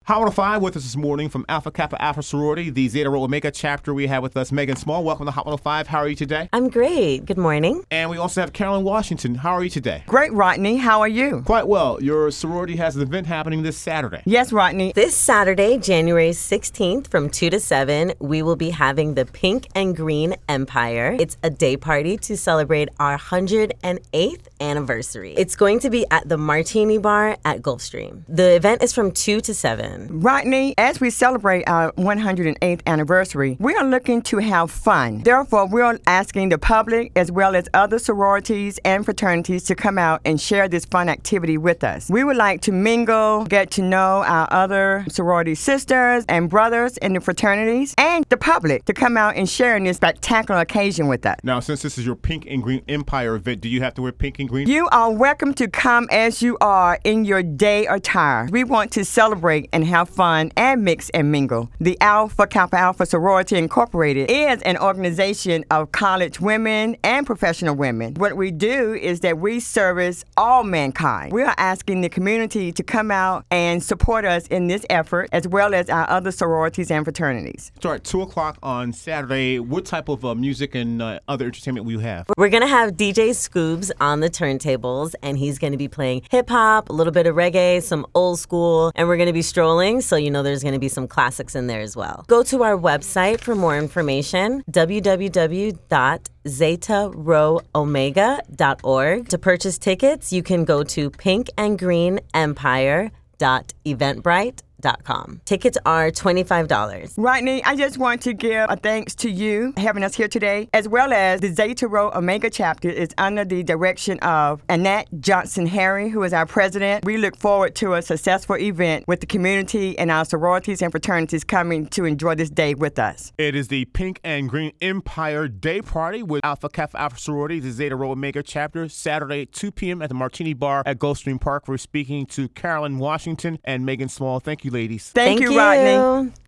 Hot 105 with us this morning from Alpha Kappa Alpha Sorority, the Zeta Rho Omega chapter. We have with us Megan Small. Welcome to Hot 105. How are you today? I'm great. Good morning. And we also have Carolyn Washington. How are you today? Great, Rodney. How are you? Quite well. Your sorority has an event happening this Saturday. Yes, Rodney. This Saturday, January 16th from 2 to 7, we will be having the Pink and Green Empire. It's a day party to celebrate our 108th anniversary. It's going to be at the Martini Bar at Gulfstream. The event is from 2 to 7. Rodney, as we celebrate our 108th anniversary, we are looking to have fun. Therefore, we're asking the public as well as other sororities and fraternities to come out and share this fun activity with us. We would like to mingle, get to know our other sorority sisters and brothers in the fraternities, and the public to come out and share in this spectacular occasion with us. Now, since this is your Pink and Green Empire event, do you have to wear pink and green? You are welcome to come as you are in your day attire. We want to celebrate and have fun and mix and mingle. The Alpha Kappa Alpha Sorority Incorporated is an organization of college women and professional women. What we do is that we service all mankind. We are asking the community to come out and support us in this effort, as well as our other sororities and fraternities. So at 2 o'clock on Saturday, what type of music and other entertainment will you have? We're going to have DJ Scoobs on the turntables, and he's going to be playing hip-hop, a little bit of reggae, some old school, and we're going to be strolling, so you know there's going to be some classics in there as well. Go to our website for more information, www.zetarhoomega.org. To purchase tickets, you can go to pinkandgreenempire.eventbrite.com. Tickets are $25. Rodney, I just want to give a thanks to you having us here today, as well as the Zeta Rho Omega chapter is under the direction of Annette Johnson-Harry, who is our president. We look forward to a successful event with the community and our sororities and fraternities coming to enjoy this day with us. It is the Pink and Green Empire Day Party with Alpha Kappa Alpha Sorority, the Zeta Rho Omega chapter, Saturday at 2 p.m. at the Martini Bar at Gulfstream Park. We're speaking to Carolyn Washington and Megan Small. Thank you, ladies. Thank you, Rodney.